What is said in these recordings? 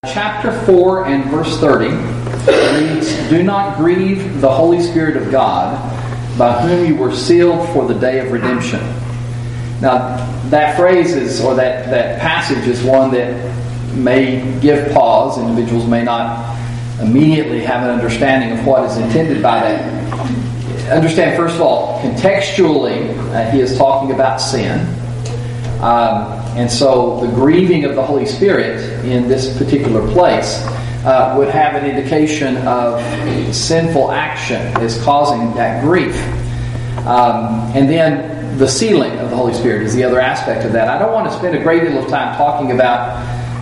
Chapter 4 and verse 30 reads, "Do not grieve the Holy Spirit of God, by whom you were sealed for the day of redemption." Now, that phrase that passage is one that may give pause. Individuals may not immediately have an understanding of what is intended by that. Understand, first of all, contextually, he is talking about sin. And so the grieving of the Holy Spirit in this particular place would have an indication of sinful action is causing that grief. And then the sealing of the Holy Spirit is the other aspect of that. I don't want to spend a great deal of time talking about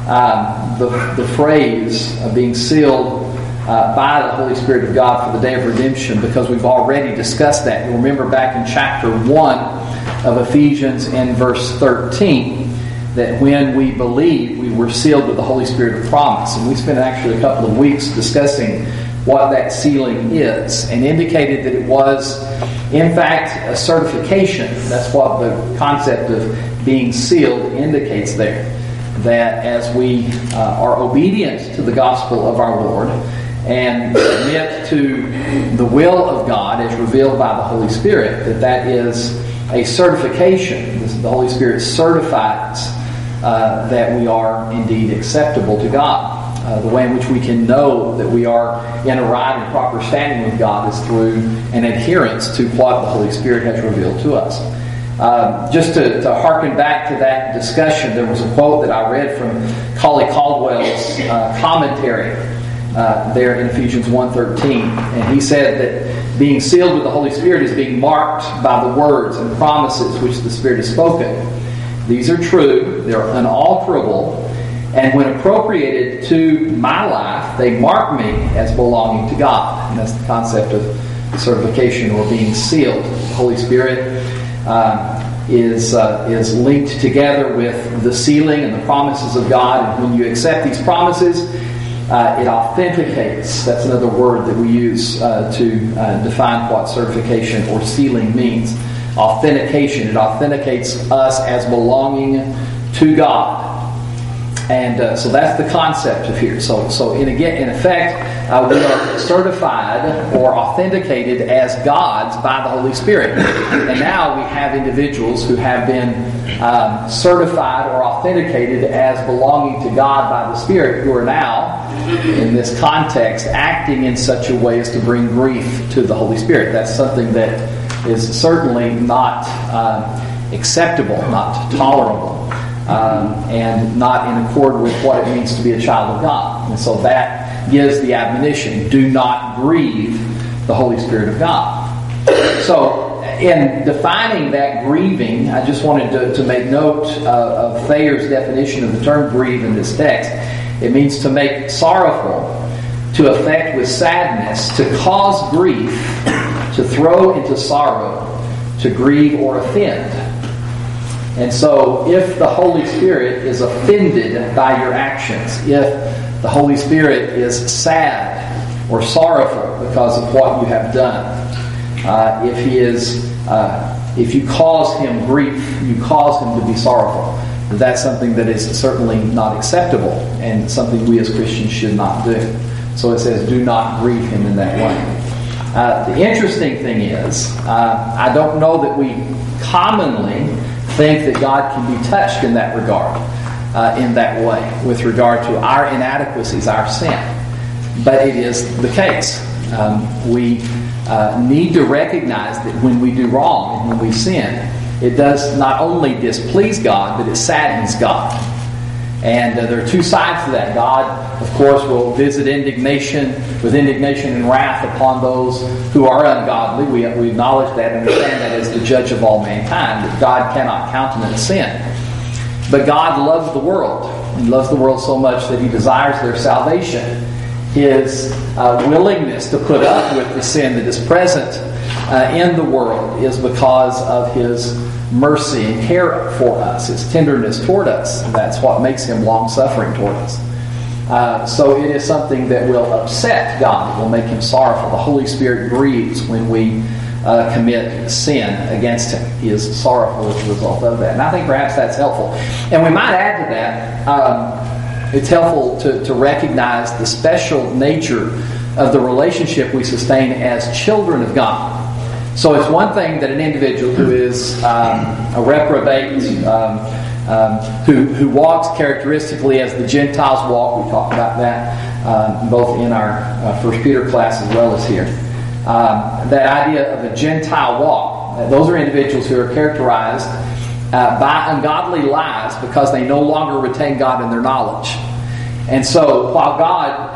the phrase of being sealed by the Holy Spirit of God for the day of redemption, because we've already discussed that. You'll remember back in chapter 1 of Ephesians in verse 13, that when we believed, we were sealed with the Holy Spirit of promise. And we spent actually a couple of weeks discussing what that sealing is, and indicated that it was, in fact, a certification. That's what the concept of being sealed indicates there. That as we are obedient to the gospel of our Lord and submit to the will of God as revealed by the Holy Spirit, that is a certification. The Holy Spirit certifies that we are indeed acceptable to God. The way in which we can know that we are in a right and proper standing with God is through an adherence to what the Holy Spirit has revealed to us. Just to hearken back to that discussion, there was a quote that I read from Colley Caldwell's commentary there in Ephesians 1:13, and he said that being sealed with the Holy Spirit is being marked by the words and promises which the Spirit has spoken. These are true, they're unalterable, and when appropriated to my life, they mark me as belonging to God. And that's the concept of certification or being sealed. The Holy Spirit is linked together with the sealing and the promises of God, and when you accept these promises, it authenticates. That's another word that we use to define what certification or sealing means. Authentication. It authenticates us as belonging to God. And so that's the concept of here. So in effect, we are certified or authenticated as God's by the Holy Spirit. And now we have individuals who have been certified or authenticated as belonging to God by the Spirit, who are now, in this context, acting in such a way as to bring grief to the Holy Spirit. That's something that is certainly not acceptable, not tolerable. And not in accord with what it means to be a child of God. And so that gives the admonition, do not grieve the Holy Spirit of God. So in defining that grieving, I just wanted to make note of Thayer's definition of the term grieve in this text. It means to make sorrowful, to affect with sadness, to cause grief, to throw into sorrow, to grieve or offend. And so if the Holy Spirit is offended by your actions, if the Holy Spirit is sad or sorrowful because of what you have done, if you cause him grief, you cause him to be sorrowful, that's something that is certainly not acceptable and something we as Christians should not do. So it says, do not grieve him in that way. The interesting thing is, I don't know that we commonly think that God can be touched in that regard, in that way, with regard to our inadequacies, our sin. But it is the case. We need to recognize that when we do wrong and when we sin, it does not only displease God, but it saddens God. And there are two sides to that. God, of course, will visit indignation and wrath upon those who are ungodly. We acknowledge that and understand that as the judge of all mankind, that God cannot countenance sin. But God loves the world. He loves the world so much that He desires their salvation. His willingness to put up with the sin that is present in the world is because of His mercy and care for us, His tenderness toward us. And that's what makes Him long-suffering toward us. So it is something that will upset God. It will make Him sorrowful. The Holy Spirit grieves when we commit sin against Him. He is sorrowful as a result of that. And I think perhaps that's helpful. And we might add to that it's helpful to recognize the special nature of the relationship we sustain as children of God. So it's one thing that an individual who is a reprobate, who walks characteristically as the Gentiles walk, we talked about that both in our 1 Peter class as well as here. That idea of a Gentile walk, those are individuals who are characterized by ungodly lies because they no longer retain God in their knowledge. And so while God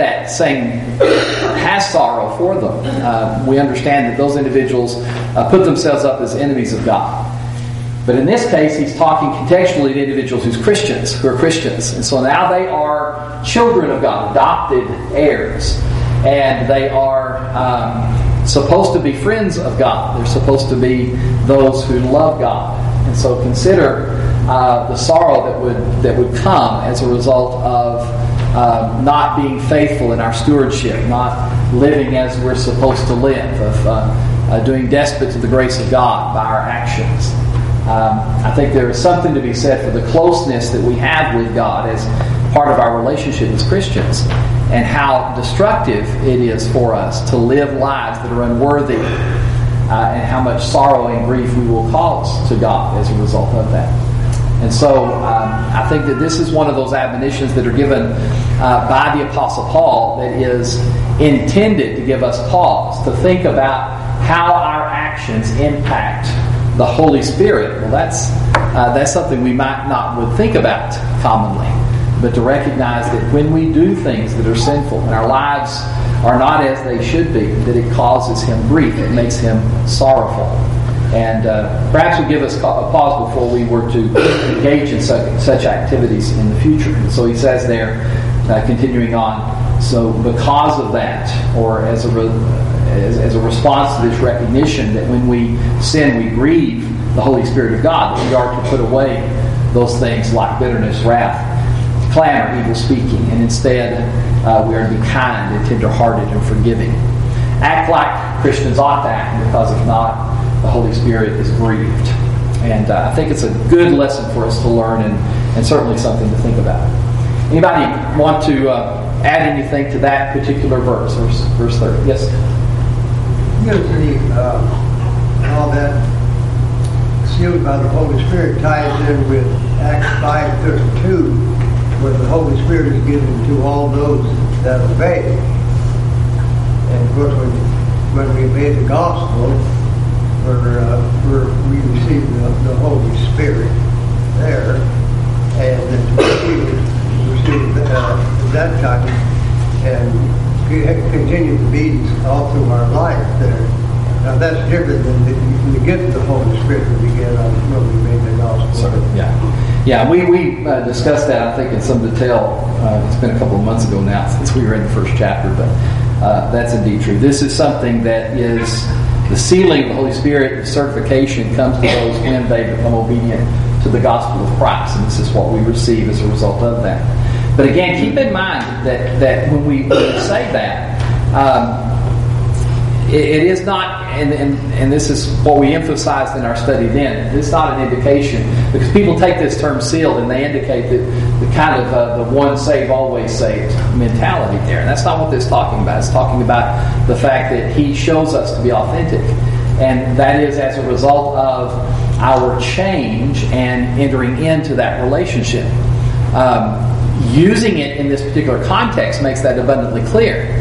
has sorrow for them, we understand that those individuals put themselves up as enemies of God. But in this case, he's talking contextually to individuals who are Christians. And so now they are children of God, adopted heirs. And they are supposed to be friends of God. They're supposed to be those who love God. And so consider the sorrow that would come as a result of not being faithful in our stewardship, not living as we're supposed to live, of doing despite to the grace of God by our actions. I think there is something to be said for the closeness that we have with God as part of our relationship as Christians, and how destructive it is for us to live lives that are unworthy, and how much sorrow and grief we will cause to God as a result of that. And so I think that this is one of those admonitions that are given by the Apostle Paul that is intended to give us pause, to think about how our actions impact the Holy Spirit. Well, that's something we might not would think about commonly, but to recognize that when we do things that are sinful and our lives are not as they should be, that it causes him grief, it makes him sorrowful. And perhaps would give us a pause before we were to engage in such activities in the future. And so he says there, continuing on, so because of that, or as a response to this recognition that when we sin, we grieve the Holy Spirit of God, that we are to put away those things like bitterness, wrath, clamor, evil speaking, and instead we are to be kind and tender-hearted and forgiving. Act like Christians ought to act, because if not, the Holy Spirit is grieved. And I think it's a good lesson for us to learn, and certainly something to think about. Anybody want to add anything to that particular verse 30? Yes? All that sealed by the Holy Spirit ties in with Acts 5:32, where the Holy Spirit is given to all those that obey. And of course, when we obey the gospel, we receive the Holy Spirit there, and then we receive that time and continue to be all through our life there. Now that's different than the gift of the Holy Spirit that we get when we made the gospel. Yeah. We discussed that, I think, in some detail. It's been a couple of months ago now since we read the first chapter, but that's indeed true. This is something that is the sealing of the Holy Spirit. The certification comes to those when they become obedient to the gospel of Christ, and this is what we receive as a result of that. But again, keep in mind that when we say that, it is not, and this is what we emphasized in our study then, it's not an indication, because people take this term sealed and they indicate that the kind of the one saved, always saved mentality there. And that's not what this is talking about. It's talking about the fact that he shows us to be authentic. And that is as a result of our change and entering into that relationship. Using it in this particular context makes that abundantly clear.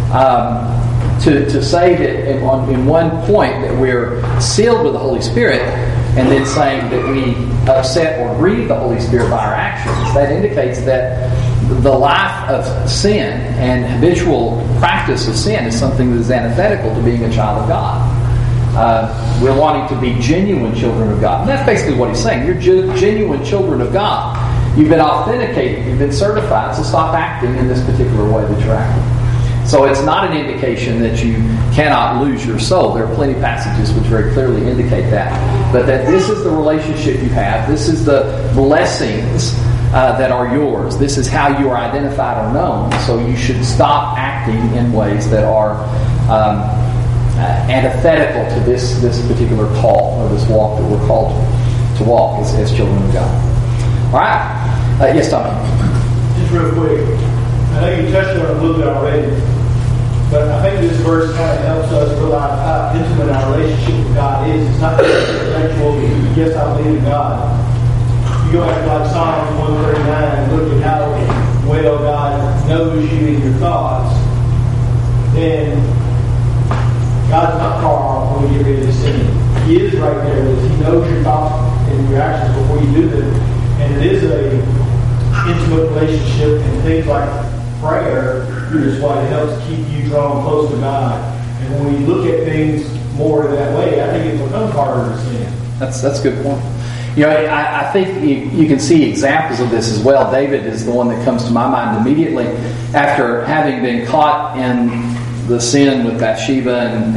To say that in one point that we're sealed with the Holy Spirit, and then saying that we upset or grieve the Holy Spirit by our actions, that indicates that the life of sin and habitual practice of sin is something that is antithetical to being a child of God. We're wanting to be genuine children of God. And that's basically what he's saying. You're genuine children of God. You've been authenticated. You've been certified. So stop acting in this particular way that you're acting. So it's not an indication that you cannot lose your soul. There are plenty of passages which very clearly indicate that. But that this is the relationship you have. This is the blessings that are yours. This is how you are identified or known. So you should stop acting in ways that are antithetical to this particular call, or this walk that we're called to walk as children of God. All right. Yes, Tommy. just real quick. I know you touched on it a little bit already, but I think this verse kind of helps us realize how intimate our relationship with God is. It's not just intellectual, yes, I believe in God. You go back to like Psalm 139 and look at how well God knows you and your thoughts, then God's not far off when we get ready to sin. He is right there with us. He knows your thoughts and your actions before you do them. And it is a intimate relationship, and things like prayer is what helps keep you drawn close to God. And when we look at things more in that way, I think it becomes harder to sin. That's a good point. You know, I think you can see examples of this as well. David is the one that comes to my mind immediately after having been caught in the sin with Bathsheba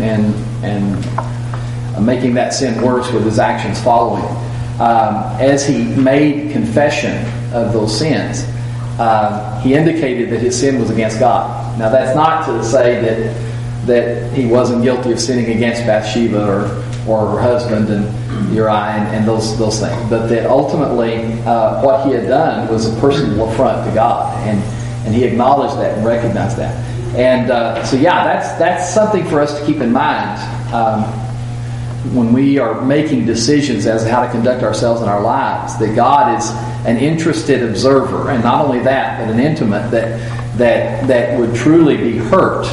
and making that sin worse with his actions following. As he made confession of those sins, he indicated that his sin was against God. Now, that's not to say that he wasn't guilty of sinning against Bathsheba or her husband and Uriah and those things, but that ultimately what he had done was a personal affront to God, and he acknowledged that and recognized that. And so, that's something for us to keep in mind when we are making decisions as to how to conduct ourselves in our lives, that God is an interested observer, and not only that, but an intimate that would truly be hurt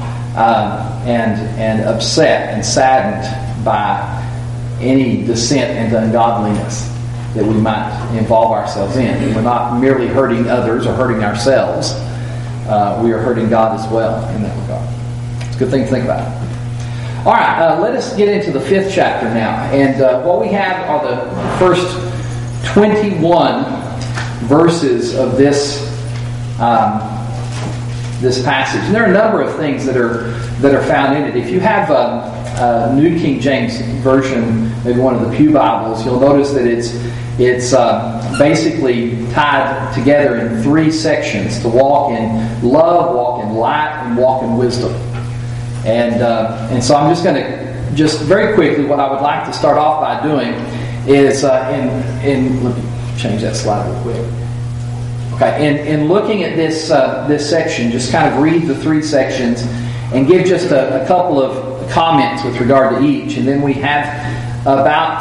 and upset and saddened by any descent into ungodliness that we might involve ourselves in. And we're not merely hurting others or hurting ourselves. We are hurting God as well in that regard. It's a good thing to think about. All right, let us get into the 5th chapter now. And what we have are the first 21 verses of this passage. And there are a number of things that are found in it. If you have a New King James Version, maybe one of the Pew Bibles, you'll notice that it's basically tied together in 3 sections: to walk in love, walk in light, and walk in wisdom. And so I'm just going to, very quickly, what I would like to start off by doing is, let me change that slide real quick. Okay, in looking at this section, just kind of read the 3 sections and give just a couple of comments with regard to each. And then we have about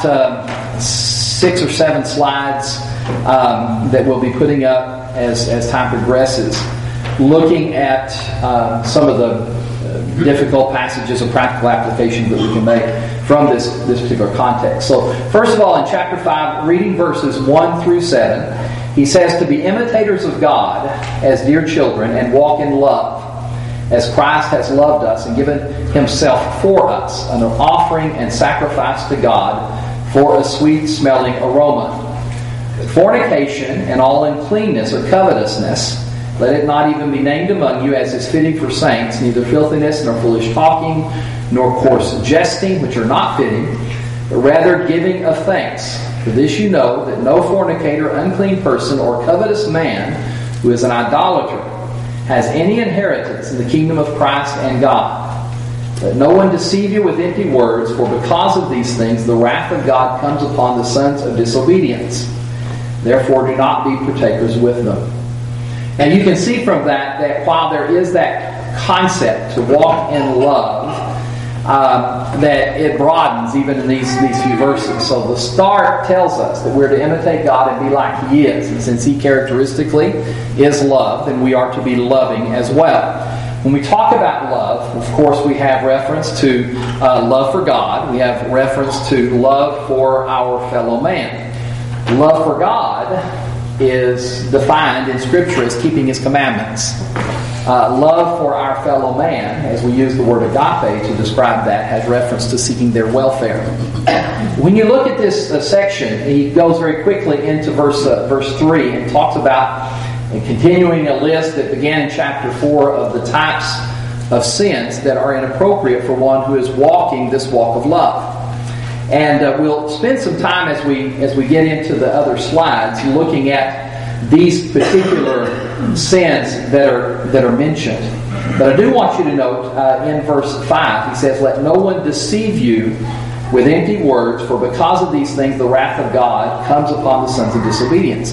6 or 7 slides that we'll be putting up as time progresses, looking at some of the difficult passages or practical applications that we can make from this particular context. So, first of all, in chapter 5, reading verses 1 through 7, he says to be imitators of God as dear children and walk in love, as Christ has loved us and given himself for us, an offering and sacrifice to God for a sweet-smelling aroma. Fornication and all uncleanness or covetousness, let it not even be named among you as is fitting for saints, neither filthiness, nor foolish talking, nor coarse jesting, which are not fitting, but rather giving of thanks. For this you know, that no fornicator, unclean person, or covetous man, who is an idolater, has any inheritance in the kingdom of Christ and God. Let no one deceive you with empty words, for because of these things the wrath of God comes upon the sons of disobedience. Therefore do not be partakers with them. And you can see from that while there is that concept to walk in love, that it broadens even in these few verses. So the start tells us that we're to imitate God and be like He is. And since He characteristically is love, then we are to be loving as well. When we talk about love, of course, we have reference to love for God. We have reference to love for our fellow man. Love for God is defined in Scripture as keeping His commandments. Love for our fellow man, as we use the word agape to describe that, has reference to seeking their welfare. When you look at this section, he goes very quickly into verse 3 and talks about, and continuing a list that began in chapter 4 of the types of sins that are inappropriate for one who is walking this walk of love. And we'll spend some time as we get into the other slides looking at these particular sins that are mentioned. But I do want you to note in verse 5, he says, let no one deceive you with empty words, for because of these things the wrath of God comes upon the sons of disobedience.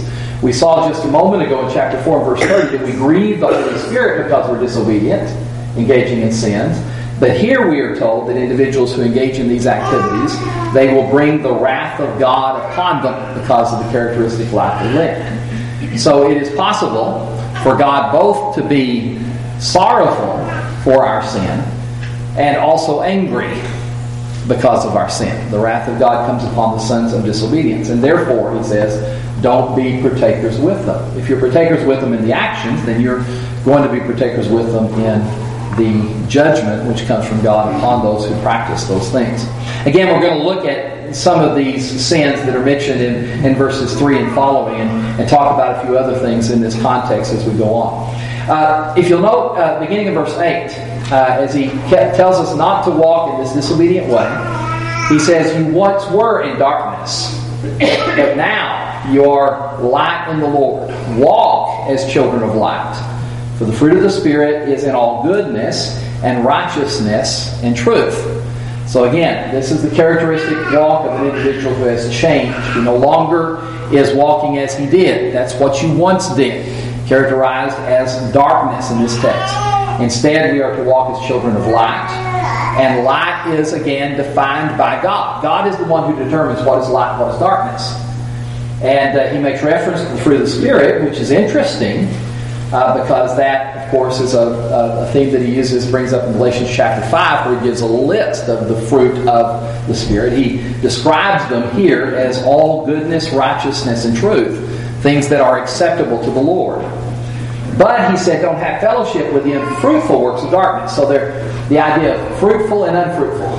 We saw just a moment ago in chapter 4 and verse 30 that we grieve the Holy Spirit because we're disobedient, engaging in sins. But here we are told that individuals who engage in these activities, they will bring the wrath of God upon them because of the characteristic life they live. So it is possible for God both to be sorrowful for our sin and also angry because of our sin. The wrath of God comes upon the sons of disobedience. And therefore, he says, don't be partakers with them. If you're partakers with them in the actions, then you're going to be partakers with them in the judgment which comes from God upon those who practice those things. Again, we're going to look at some of these sins that are mentioned in verses 3 and following and talk about a few other things in this context as we go on. If you'll note, beginning in verse 8, as he tells us not to walk in this disobedient way, he says, you once were in darkness, but now you are light in the Lord. Walk as children of light. For the fruit of the Spirit is in all goodness and righteousness and truth. So again, this is the characteristic walk of an individual who has changed, who no longer is walking as he did. That's what you once did, characterized as darkness in this text. Instead, we are to walk as children of light. And light is, again, defined by God. God is the one who determines what is light and what is darkness. And he makes reference to the fruit of the Spirit, which is interesting, because that, of course, is a theme that he brings up in Galatians chapter 5, where he gives a list of the fruit of the Spirit. He describes them here as all goodness, righteousness, and truth, things that are acceptable to the Lord. But he said, don't have fellowship with the unfruitful works of darkness. So the idea of fruitful and unfruitful.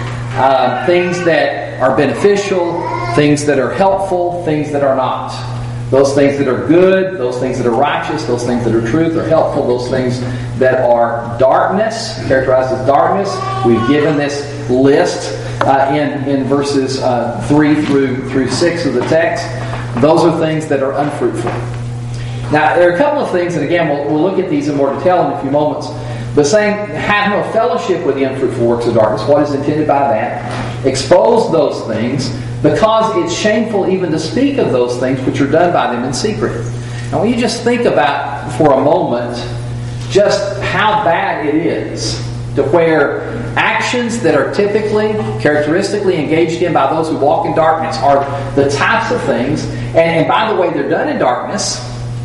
Things that are beneficial, things that are helpful, things that are not. Those things that are good, those things that are righteous, those things that are truth or helpful, those things that are darkness, characterized as darkness. We've given this list in verses 3 through 6 of the text. Those are things that are unfruitful. Now, there are a couple of things, and again, we'll look at these in more detail in a few moments. But saying, have no fellowship with the unfruitful works of darkness, what is intended by that? Expose those things, because it's shameful even to speak of those things which are done by them in secret. Now, when you just think about, for a moment, just how bad it is to where actions that are typically, characteristically engaged in by those who walk in darkness are the types of things, and by the way, they're done in darkness,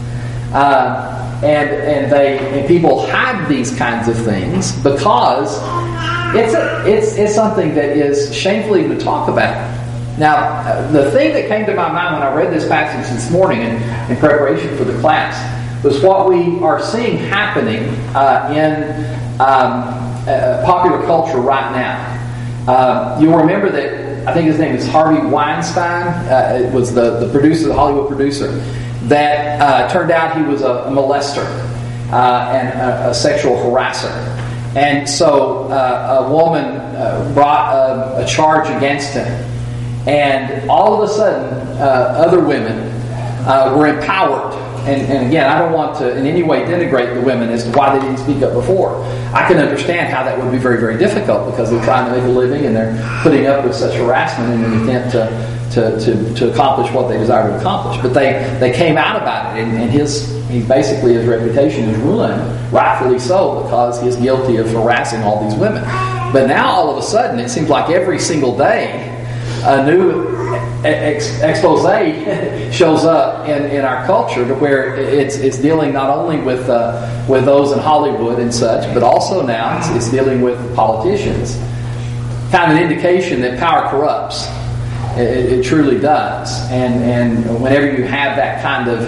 and people hide these kinds of things because it's something that is shameful even to talk about. Now, the thing that came to my mind when I read this passage this morning in preparation for the class was what we are seeing happening in popular culture right now. You'll remember that, I think his name is Harvey Weinstein. It was the producer, the Hollywood producer, that turned out he was a molester and a sexual harasser. And so a woman brought a charge against him. And all of a sudden, other women were empowered. And again, I don't want to in any way denigrate the women as to why they didn't speak up before. I can understand how that would be very, very difficult because they're trying to make a living and they're putting up with such harassment in an attempt to accomplish what they desire to accomplish. But they came out about it, and his reputation is ruined, rightfully so, because he's guilty of harassing all these women. But now all of a sudden, it seems like every single day, a new expose shows up in our culture to where it's dealing not only with those in Hollywood and such, but also now it's dealing with politicians. Kind of an indication that power corrupts. It truly does. And whenever you have that kind of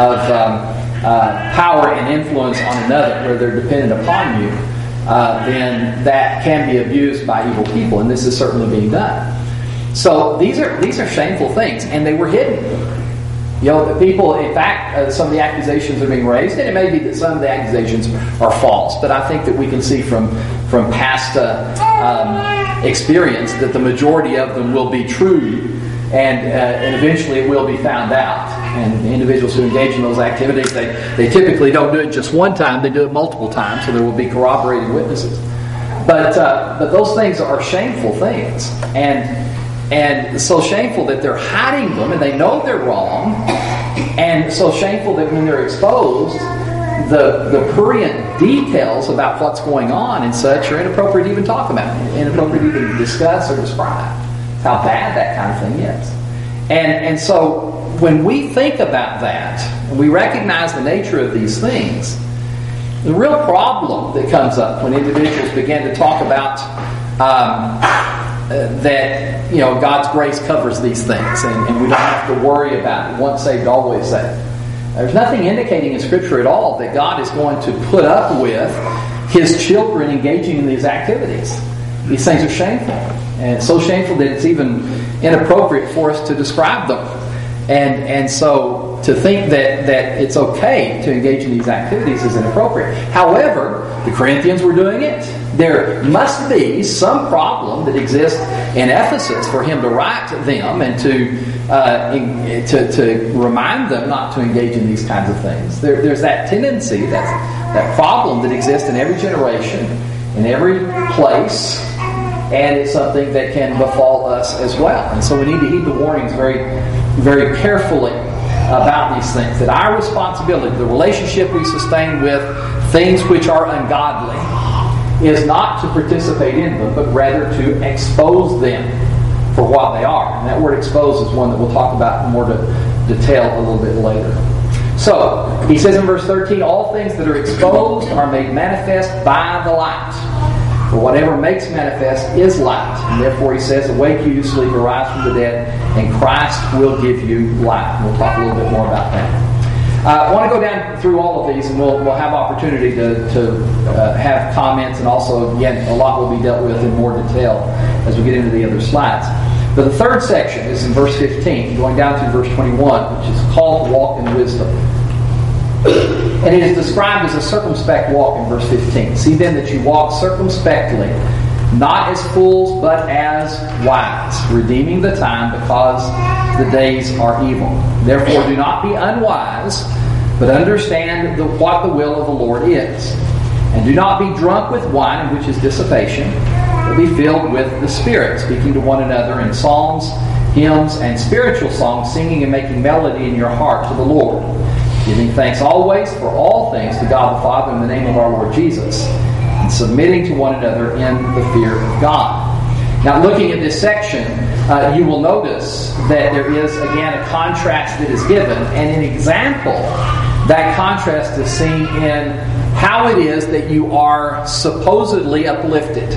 power and influence on another, where they're dependent upon you, then that can be abused by evil people, and this is certainly being done. So these are shameful things, and they were hidden. The people, in fact, some of the accusations are being raised, and it may be that some of the accusations are false, but I think that we can see from past experience that the majority of them will be true, and eventually it will be found out. And the individuals who engage in those activities, they typically don't do it just one time; they do it multiple times, so there will be corroborating witnesses. But those things are shameful things, and so shameful that they're hiding them, and they know they're wrong, And so shameful that when they're exposed, the prurient details about what's going on and such are inappropriate to even talk about, inappropriate to even discuss or describe. How bad that kind of thing is. And so when we think about that, and we recognize the nature of these things, the real problem that comes up when individuals begin to talk about that God's grace covers these things and we don't have to worry about it. Once saved, always saved. There's nothing indicating in Scripture at all that God is going to put up with His children engaging in these activities. These things are shameful. And it's so shameful that it's even inappropriate for us to describe them. And so to think that it's okay to engage in these activities is inappropriate. However, the Corinthians were doing it. There must be some problem that exists in Ephesus for him to write to them and to remind them not to engage in these kinds of things. There's that tendency, that problem that exists in every generation, in every place, and it's something that can befall us as well. And so we need to heed the warnings very, very carefully about these things. That our responsibility, the relationship we sustain with things which are ungodly, is not to participate in them, but rather to expose them for what they are. And that word expose is one that we'll talk about in more detail a little bit later. So, he says in verse 13, all things that are exposed are made manifest by the light. For whatever makes manifest is light. And therefore he says, awake you who sleep, arise from the dead, and Christ will give you light. And we'll talk a little bit more about that. I want to go down through all of these, and we'll have opportunity to have comments, and also, again, a lot will be dealt with in more detail as we get into the other slides. But the third section is in verse 15, going down through verse 21, which is called to walk in wisdom. And it is described as a circumspect walk in verse 15. See then that you walk circumspectly, not as fools, but as wise, redeeming the time, because the days are evil. Therefore do not be unwise, but understand what the will of the Lord is. And do not be drunk with wine, which is dissipation, but be filled with the Spirit, speaking to one another in psalms, hymns, and spiritual songs, singing and making melody in your heart to the Lord, giving thanks always for all things to God the Father in the name of our Lord Jesus, and submitting to one another in the fear of God. Now, looking at this section, you will notice that there is, again, a contrast that is given, and an example. That contrast is seen in how it is that you are supposedly uplifted.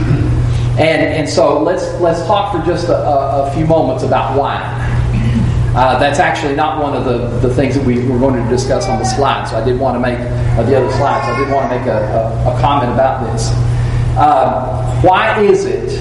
And so let's talk for just a few moments about wine. That's actually not one of the things that we're going to discuss on the slides. So I did want to make the other slides. I did want to make a comment about this. Why is it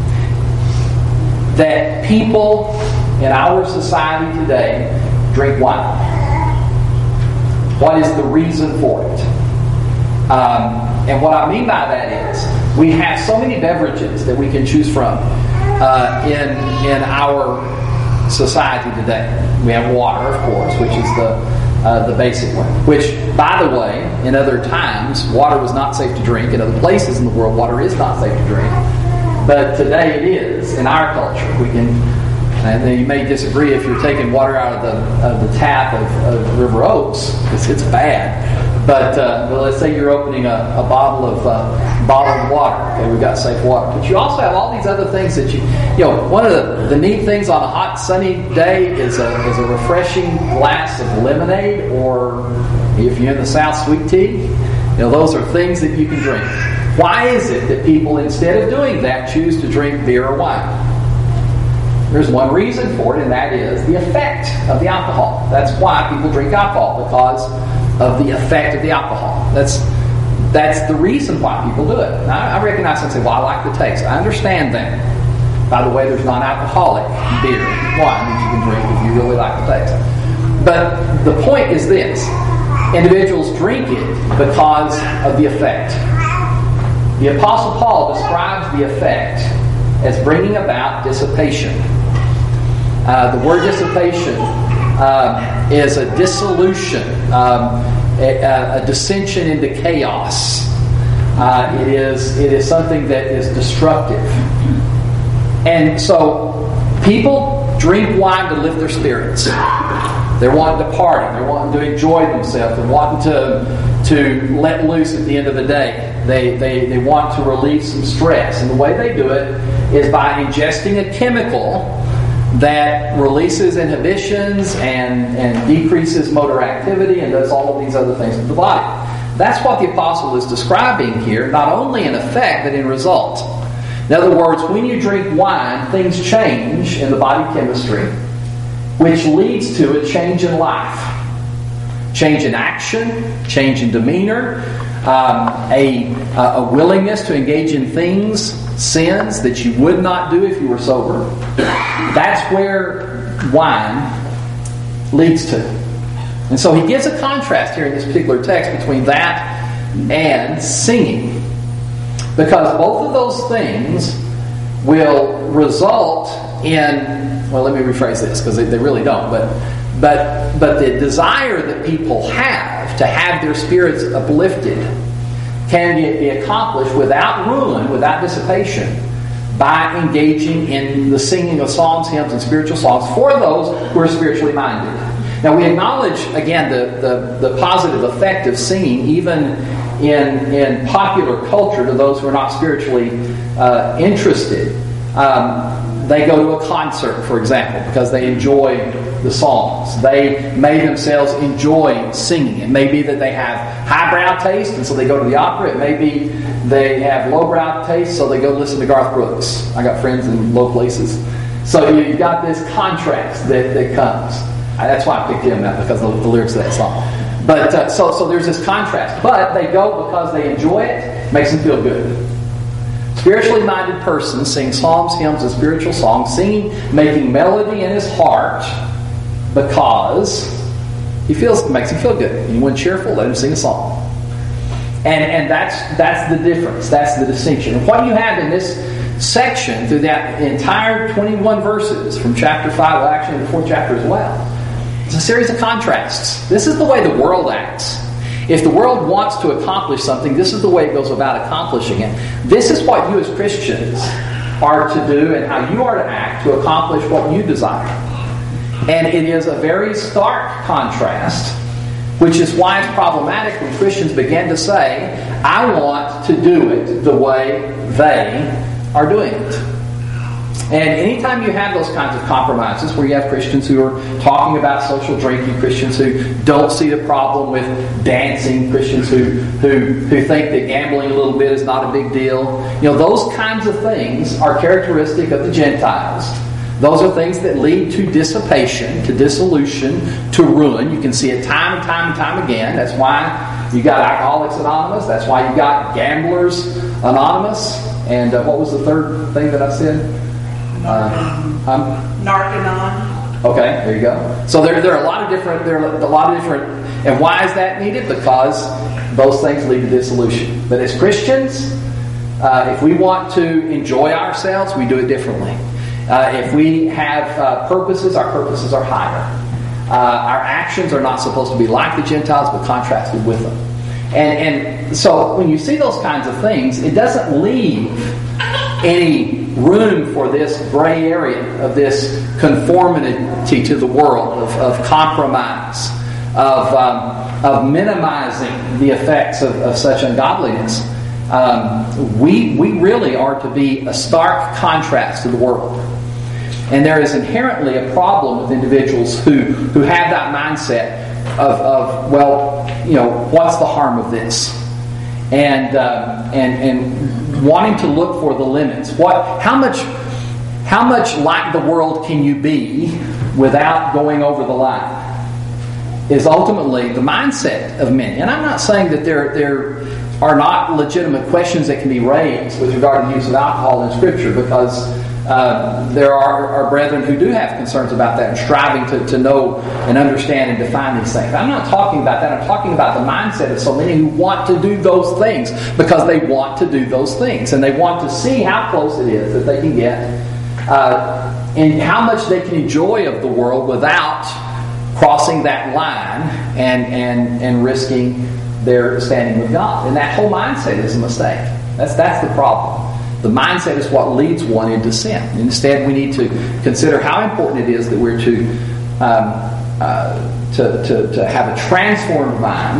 that people in our society today drink wine? What is the reason for it? And what I mean by that is we have so many beverages that we can choose from in our society today. We have water, of course, which is the basic one. Which, by the way, in other times, water was not safe to drink. In other places in the world, water is not safe to drink. But today it is in our culture. We can, and you may disagree if you're taking water out of the tap of River Oaks, because it's bad. But let's say you're opening a bottle of bottled water. Okay, we've got safe water. But you also have all these other things that one of the neat things on a hot sunny day is a refreshing glass of lemonade, or if you're in the South, sweet tea. Those are things that you can drink. Why is it that people, instead of doing that, choose to drink beer or wine? There's one reason for it, and that is the effect of the alcohol. That's why people drink alcohol, because of the effect of the alcohol. That's the reason why people do it. Now, I recognize and say, well, I like the taste. I understand that. By the way, there's non-alcoholic beer and wine that you can drink if you really like the taste. But the point is this. Individuals drink it because of the effect. The Apostle Paul describes the effect as bringing about dissipation. The word dissipation is a dissolution, a dissension into chaos. It is something that is destructive. And so people drink wine to lift their spirits. They're wanting to party. They're wanting to enjoy themselves. They're wanting to let loose at the end of the day. They want to relieve some stress. And the way they do it is by ingesting a chemical that releases inhibitions and decreases motor activity and does all of these other things with the body. That's what the apostle is describing here, not only in effect, but in result. In other words, when you drink wine, things change in the body chemistry, which leads to a change in life. Change in action, change in demeanor, a willingness to engage in things, sins that you would not do if you were sober. That's where wine leads to. And so he gives a contrast here in this particular text between that and singing. Because both of those things will result in, well, let me rephrase this because they really don't, but the desire that people have to have their spirits uplifted can be accomplished without ruin, without dissipation, by engaging in the singing of psalms, hymns, and spiritual songs for those who are spiritually minded. Now we acknowledge, again, the positive effect of singing even in popular culture to those who are not spiritually interested. They go to a concert, for example, because they enjoy the songs. They may themselves enjoy singing. It may be that they have highbrow taste, and so they go to the opera. It may be they have lowbrow taste, so they go listen to Garth Brooks. I got friends in low places. So you've got this contrast that comes. That's why I picked him out, because of the lyrics of that song. But so there's this contrast. But they go because they enjoy it. Makes them feel good. Spiritually minded person sings psalms, hymns, and spiritual songs, singing, making melody in his heart because it makes him feel good. Anyone cheerful, let him sing a song. And that's the difference. That's the distinction. And what you have in this section through that entire 21 verses from chapter 5, well, actually in the 4th chapter as well, it's a series of contrasts. This is the way the world acts. If the world wants to accomplish something, this is the way it goes about accomplishing it. This is what you as Christians are to do and how you are to act to accomplish what you desire. And it is a very stark contrast, which is why it's problematic when Christians begin to say, I want to do it the way they are doing it. And anytime you have those kinds of compromises where you have Christians who are talking about social drinking, Christians who don't see the problem with dancing, Christians who think that gambling a little bit is not a big deal, those kinds of things are characteristic of the Gentiles. Those are things that lead to dissipation, to dissolution, to ruin. You can see it time and time and time again. That's why you got Alcoholics Anonymous. That's why you got Gamblers Anonymous. And what was the third thing that I said? Narconon. Okay, there you go. So there are a lot of different. And why is that needed? Because those things lead to dissolution. But as Christians, if we want to enjoy ourselves, we do it differently. If we have purposes, our purposes are higher. Our actions are not supposed to be like the Gentiles, but contrasted with them. And so when you see those kinds of things, it doesn't leave any room for this gray area of this conformity to the world, of compromise, of minimizing the effects of such ungodliness. We really are to be a stark contrast to the world. And there is inherently a problem with individuals who have that mindset of what's the harm of this? And wanting to look for the limits. How much like the world can you be without going over the line? Is ultimately the mindset of many. And I'm not saying that there are not legitimate questions that can be raised with regard to the use of alcohol in Scripture, because there are brethren who do have concerns about that and striving to know and understand and define these things. I'm not talking about that. I'm talking about the mindset of so many who want to do those things because they want to do those things, and they want to see how close it is that they can get and how much they can enjoy of the world without crossing that line and risking their standing with God. And that whole mindset is a mistake. That's the problem. The mindset is what leads one into sin. Instead, we need to consider how important it is that we're to to have a transformed mind,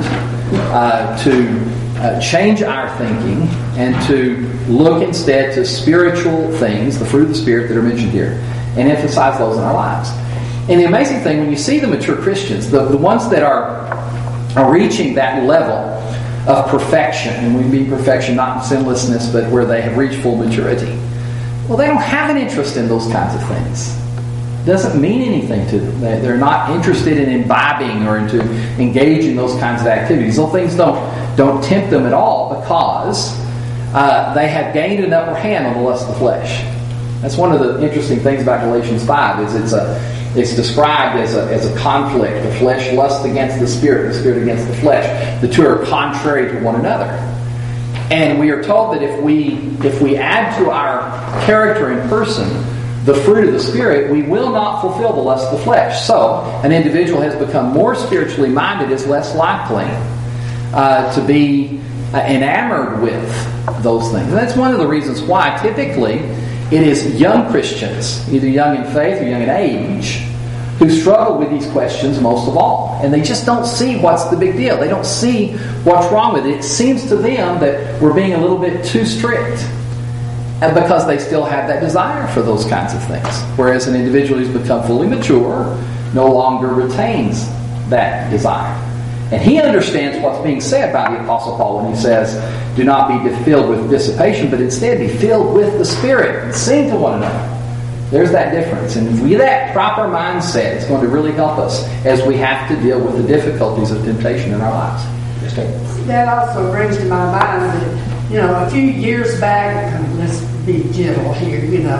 to change our thinking, and to look instead to spiritual things, the fruit of the Spirit that are mentioned here, and emphasize those in our lives. And the amazing thing, when you see the mature Christians, the ones that are reaching that level of perfection, and we mean perfection not in sinlessness, but where they have reached full maturity, well, they don't have an interest in those kinds of things. It doesn't mean anything to them. They're not interested in imbibing or to engage in those kinds of activities. Those things don't tempt them at all, because they have gained an upper hand on the lust of the flesh. That's one of the interesting things about Galatians 5, is it's described as a conflict. The flesh lusts against the Spirit against the flesh. The two are contrary to one another. And we are told that if we add to our character and person the fruit of the Spirit, we will not fulfill the lust of the flesh. So, an individual has become more spiritually minded, is less likely to be enamored with those things. And that's one of the reasons why typically it is young Christians, either young in faith or young in age, who struggle with these questions most of all. And they just don't see what's the big deal. They don't see what's wrong with it. It seems to them that we're being a little bit too strict, and because they still have that desire for those kinds of things. Whereas an individual who's become fully mature no longer retains that desire. And he understands what's being said by the Apostle Paul when he says, do not be filled with dissipation, but instead be filled with the Spirit and sing to one another. There's that difference. And with that proper mindset, it's going to really help us as we have to deal with the difficulties of temptation in our lives. That also brings to my mind that, a few years back, let's be gentle here,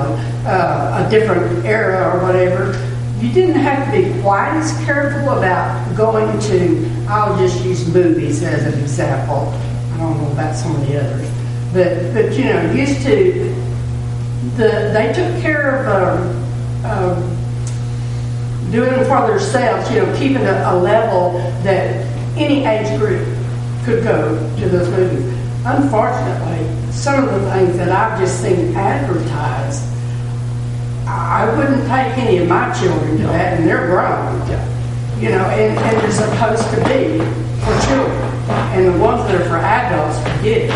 a different era or whatever, you didn't have to be quite as careful about going to, I'll just use movies as an example. I don't know about some of the others. But used to, they took care of doing it for themselves, keeping a level that any age group could go to those movies. Unfortunately, some of the things that I've just seen advertised, I wouldn't take any of my children to that, and they're grown. And they're supposed to be for children. And the ones that are for adults, forget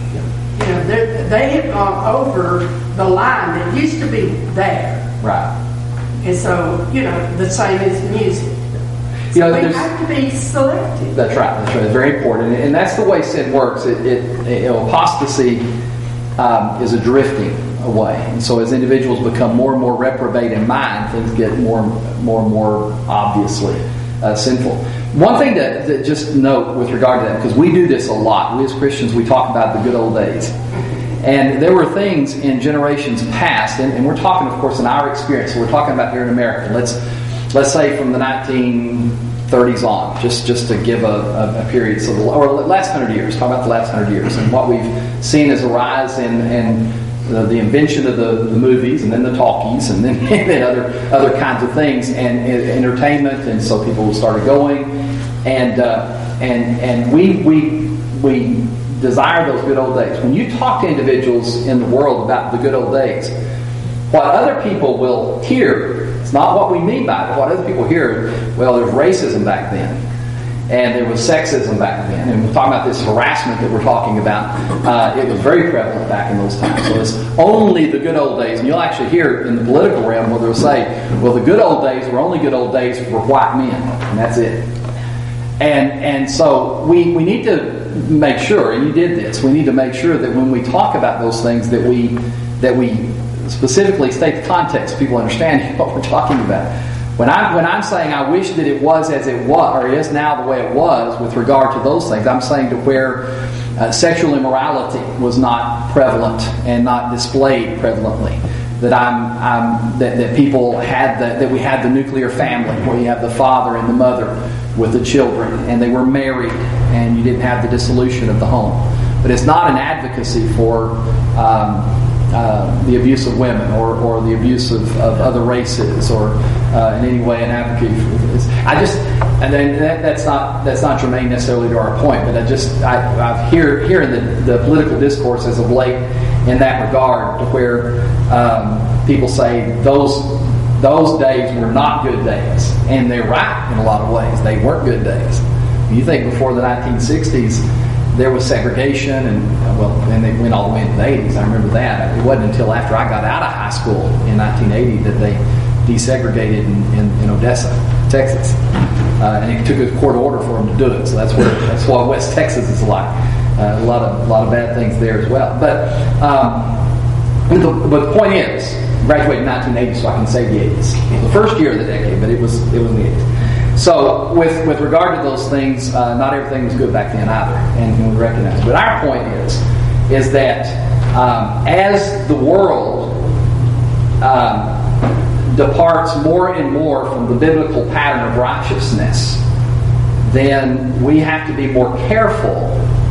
it. They have gone over the line that used to be there. Right. And so, the same as music. We have to be selective. That's right. It's very important. And that's the way sin works. Apostasy is a drifting away. And so as individuals become more and more reprobate in mind, things get more and more obviously sinful. One thing to just note with regard to that, because we do this a lot. We as Christians, we talk about the good old days. And there were things in generations past, and we're talking, of course, in our experience. So we're talking about here in America. Let's say from the 1930s on, just to give a period, or last 100 years. Talk about the last 100 years and what we've seen as a rise in the invention of the movies, and then the talkies, and then other kinds of things, and entertainment, and so people started going, and we desire those good old days. When you talk to individuals in the world about the good old days, what other people will hear, it's not what we mean by it, but what other people hear, well, there's racism back then, and there was sexism back then, and we're talking about this harassment that we're talking about. It was very prevalent back in those times. So it's only the good old days, and you'll actually hear in the political realm where they'll say, well, the good old days were only good old days for white men, and that's it. And so we need to make sure, and you did this, we need to make sure that when we talk about those things that we specifically state the context, people understand what we're talking about. When I'm saying I wish that it was as it was, or is now the way it was with regard to those things, I'm saying to where sexual immorality was not prevalent and not displayed prevalently. That people had that we had the nuclear family where you have the father and the mother with the children, and they were married, and you didn't have the dissolution of the home. But it's not an advocacy for the abuse of women or the abuse of other races or in any way an advocate for this. That's not germane necessarily to our point, but I hear in the political discourse as of late in that regard to where people say those those days were not good days. And they're right in a lot of ways. They weren't good days. You think before the 1960s, there was segregation, and they went all the way into the 80s. I remember that. It wasn't until after I got out of high school in 1980 that they desegregated in Odessa, Texas. And it took a court order for them to do it. So that's what West Texas is like. A lot of bad things there as well. But the point is, graduated in 1980, so I can say the 80s. It was the first year of the decade, but it was in the 80s. So with regard to those things, not everything was good back then either, and we recognize it. But our point is that as the world departs more and more from the biblical pattern of righteousness, then we have to be more careful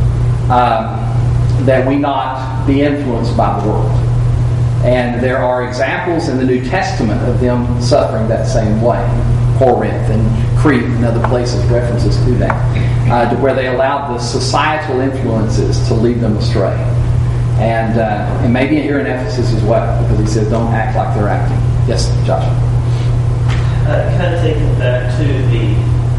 that we not be influenced by the world. And there are examples in the New Testament of them suffering that same way. Corinth and Crete and other places, references to that, where they allowed the societal influences to lead them astray. And maybe here in Ephesus as well, because he says, don't act like they're acting. Yes, Josh? Kind of taking it back to the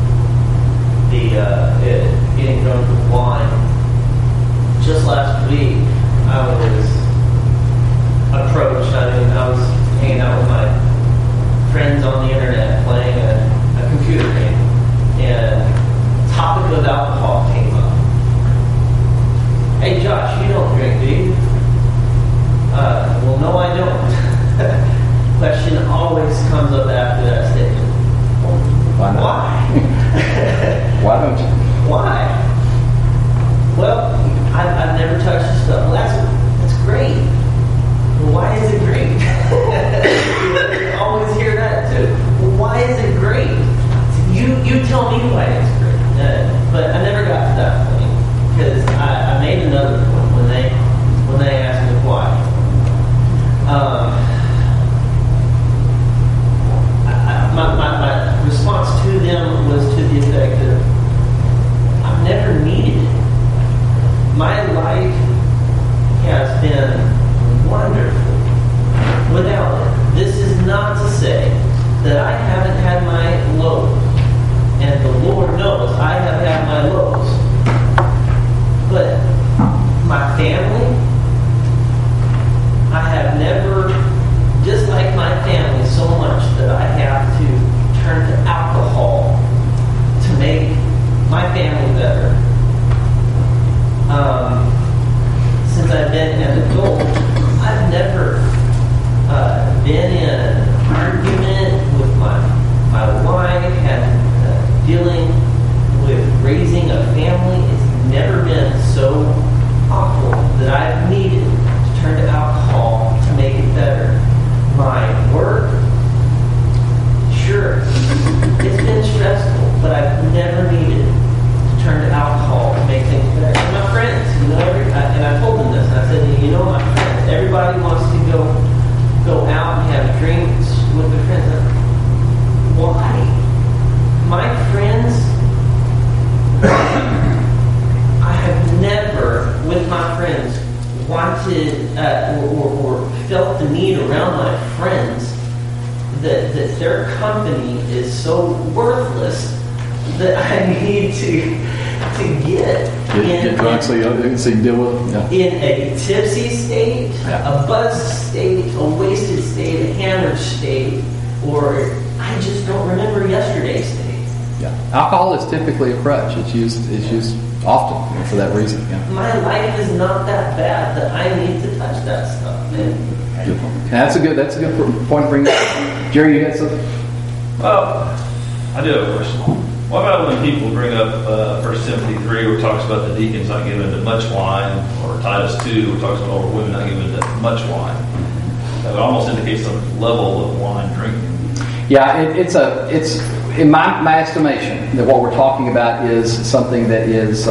getting drunk with wine. Just last week, I was approached. I was hanging out with my friends on the internet playing a computer game, and the topic of alcohol came up. Hey Josh, you don't drink, do you? Well, no, I don't. Question always comes up after that statement. Why not? Why? Why don't you? Why? Well, I've never touched this stuff. Well, that's great. Well, why is it great? You always hear that too. Well, why is it great? You tell me why it's great. But I never got to that point, because I made another point when they asked me why. My response to them was to the effect of, I've never needed it. My life has been wonderful without it. This is not to say that I haven't had my lows, and the Lord knows I have had my lows. But my family, I have never disliked my family so much that I have to turn to alcohol to make my family better. Since I've been an adult, I've never been in an argument with my wife, dealing with raising a family. It's never been so awful that I've needed to turn to alcohol to make it better. My work, sure, it's been stressful, but I've never needed to turn to alcohol to make things better. And my friends, and I told them this, and I said, my friends, everybody wants to go out and have drinks with their friends. Why? My friends, I have never, with my friends, wanted or felt the need around my friends that their company is so worthless that I need to get drunk so you can deal with them. Yeah. In a tipsy state, a buzzed state, a wasted state, a hammered state, or I just don't remember yesterday's state. Yeah, alcohol is typically a crutch. It's used often for that reason. Yeah. My life is not that bad that I need to touch that stuff. Man. That's a good point to bring up. Jerry, you got something? Well, I do have a question. What about when people bring up 1 Timothy 3, where it talks about the deacons not giving to much wine, or Titus 2, where it talks about older women not giving to much wine? That almost indicates some level of wine drinking. Yeah, it's in my estimation that what we're talking about is something that is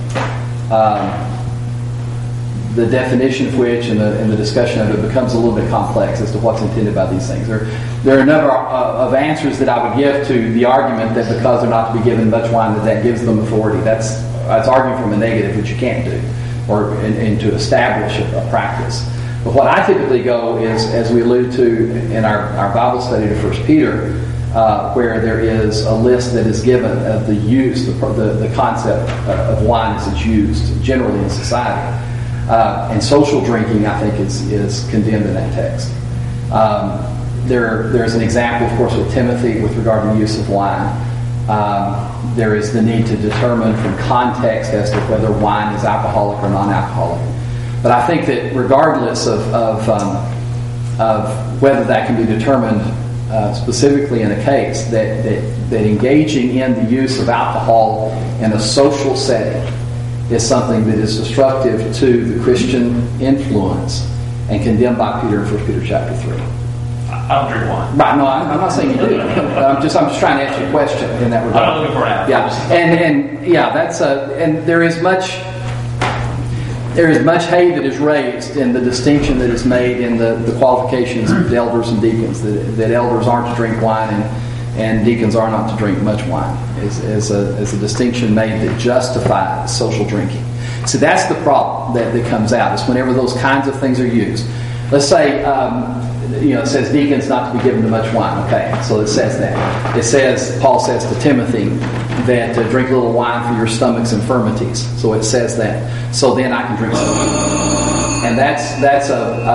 the definition of which and the discussion of it becomes a little bit complex as to what's intended by these things. There are a number of answers that I would give to the argument that because they're not to be given much wine, that gives them authority. That's arguing from a negative, which you can't do, and to establish a practice. But what I typically go is, as we allude to in our Bible study to 1 Peter, where there is a list that is given of the use, the concept of wine as it's used generally in society. And social drinking, I think, is condemned in that text. There's an example, of course, with Timothy with regard to the use of wine. There is the need to determine from context as to whether wine is alcoholic or non-alcoholic. But I think that regardless of whether that can be determined specifically in a case, that engaging in the use of alcohol in a social setting is something that is destructive to the Christian influence and condemned by Peter in 1 Peter chapter 3. I don't drink wine. Right, no, I'm not saying you do. I'm just trying to answer your question in that regard. I'm not looking for an Yeah, and that's and there is much hay that is raised in the distinction that is made in the qualifications of the elders and deacons, that elders aren't to drink wine and deacons are not to drink much wine, is a distinction made that justifies social drinking. So that's the problem that comes out, is whenever those kinds of things are used. Let's say, it says deacons not to be given to much wine. Okay, so it says that. It says, Paul says to Timothy that drink a little wine for your stomach's infirmities. So it says that. So then I can drink some. And that's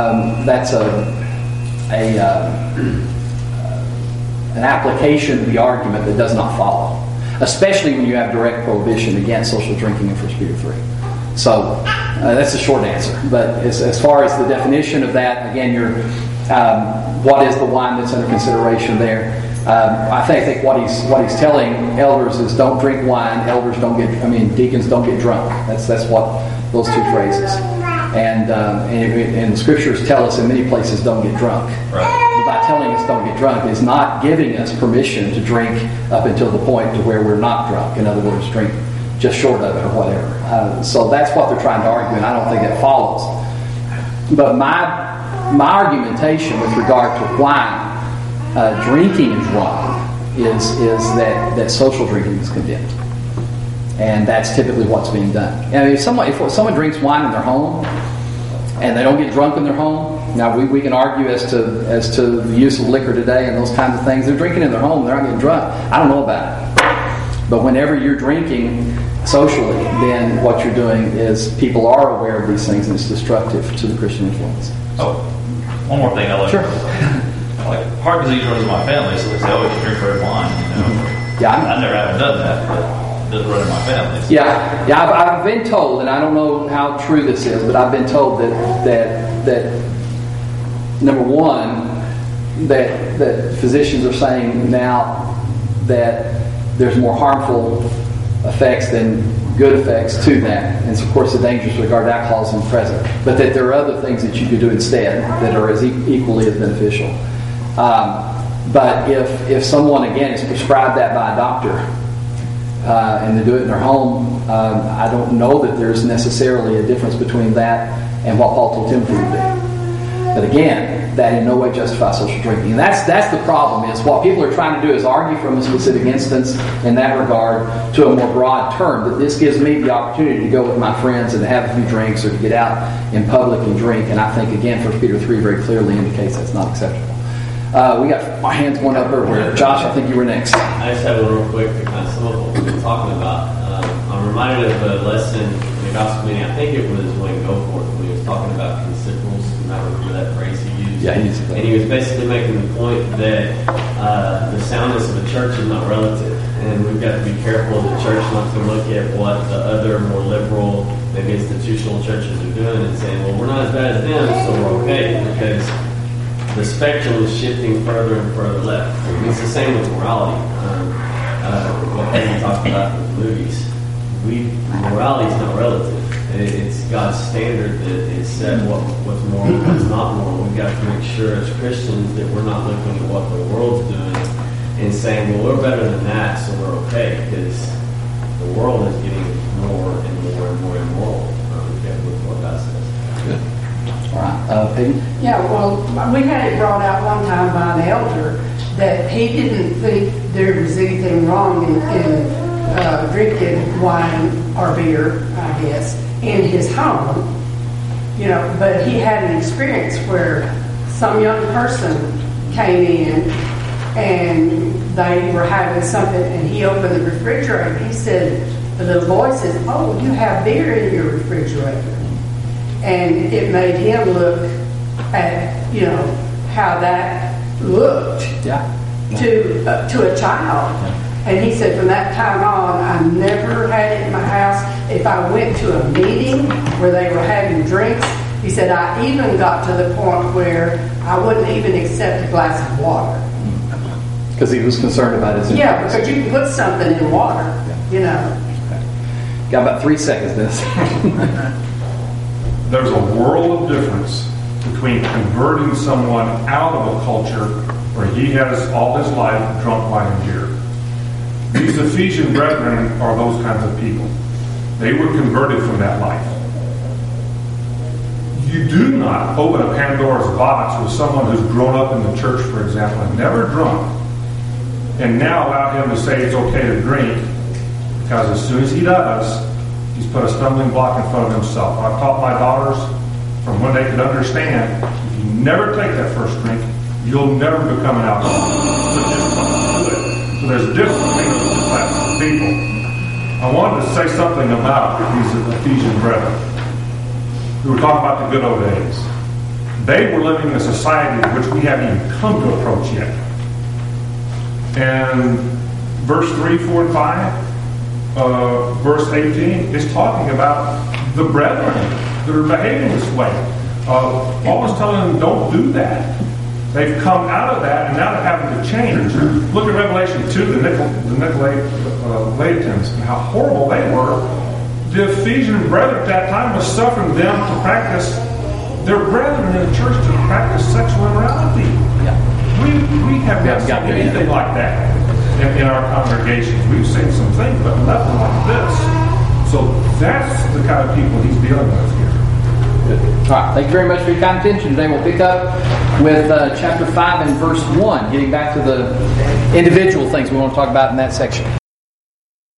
an application of the argument that does not follow, especially when you have direct prohibition against social drinking in 1 Peter 3. So that's the short answer. But as far as the definition of that, again, what is the wine that's under consideration there? I think what he's telling elders is don't drink wine. Deacons don't get drunk. That's what those two phrases. And the scriptures tell us in many places don't get drunk. Right. But by telling us don't get drunk is not giving us permission to drink up until the point to where we're not drunk. In other words, drink just short of it or whatever. So that's what they're trying to argue, and I don't think that follows. But my argumentation with regard to wine, drinking is wrong, is that social drinking is condemned. And that's typically what's being done. And if someone drinks wine in their home and they don't get drunk in their home, now we can argue as to the use of liquor today and those kinds of things. They're drinking in their home, they're not getting drunk. I don't know about it. But whenever you're drinking socially, then what you're doing is people are aware of these things and it's destructive to the Christian influence. Oh, one more thing I like. Sure. Like heart disease runs in my family, so they say, "Oh, you drink red wine." Yeah, I never haven't done that, but it does run in my family. So. Yeah. I've been told, and I don't know how true this is, but I've been told that number one, that physicians are saying now that there's more harmful effects than good effects to that. And of course the dangers with regard to alcoholism present. But that there are other things that you could do instead that are as equally as beneficial. But if someone, again, is prescribed that by a doctor and they do it in their home, I don't know that there's necessarily a difference between that and what Paul told Timothy to do. But again, that in no way justifies social drinking. And that's the problem, is what people are trying to do is argue from a specific instance in that regard to a more broad term, that this gives me the opportunity to go with my friends and to have a few drinks or to get out in public and drink. And I think, again, 1 Peter 3 very clearly indicates that's not acceptable. We got our hands going up everywhere. Josh, I think you were next. I just have one real quick to kind of sum up what we've been talking about. I'm reminded of a lesson in the gospel meeting. I think it was Wayne Goforth when he was talking about considerals. You might remember that phrase he used. Yeah, he used it. And he was basically making the point that the soundness of a church is not relative. And we've got to be careful as a church not to look at what the other more liberal, maybe institutional churches are doing and saying, well, we're not as bad as them, so we're okay. Because the spectrum is shifting further and further left. It's the same with morality. What Peggy talked about with movies. Morality is not relative. It's God's standard that is set what's moral and what's not moral. We've got to make sure as Christians that we're not looking at what the world's doing and saying, well, we're better than that, so we're okay, because the world is getting more and more and more immoral. We've got to look at what God says. Good. All right. Peggy? Yeah, well, we had it brought out one time by an elder that he didn't think there was anything wrong in drinking wine or beer, I guess, in his home. but he had an experience where some young person came in and they were having something, and he opened the refrigerator. He said, the little boy said, "Oh, you have beer in your refrigerator." And it made him look at, how that looked to a child. And he said, from that time on, I never had it in my house. If I went to a meeting where they were having drinks, he said, I even got to the point where I wouldn't even accept a glass of water. Because he was concerned about his influence. Yeah, because you can put something in water, Got about 3 seconds, Dennis. There's a world of difference between converting someone out of a culture where he has all his life drunk wine and beer. These Ephesian brethren are those kinds of people. They were converted from that life. You do not open a Pandora's box with someone who's grown up in the church, for example, and never drunk, and now allow him to say it's okay to drink, because as soon as he does, he's put a stumbling block in front of himself. I've taught my daughters from when they could understand, if you never take that first drink, you'll never become an alcoholic. So there's different things with the class of people. I wanted to say something about these Ephesian brethren. We were talking about the good old days. They were living in a society which we haven't even come to approach yet. And verse 3, 4, and 5, verse 18 is talking about the brethren that are behaving this way. Paul is telling them, don't do that. They've come out of that, and now they're having to change. Look at Revelation 2, the Nicolaitans, and how horrible they were. The Ephesian brethren at that time was suffering them to practice, their brethren in the church to practice sexual immorality. Yeah. We have not seen anything like that in our congregations. We've seen some things, but nothing like this. So that's the kind of people he's dealing with here. All right, thank you very much for your kind attention. Today we'll pick up with chapter 5 and verse 1, getting back to the individual things we want to talk about in that section.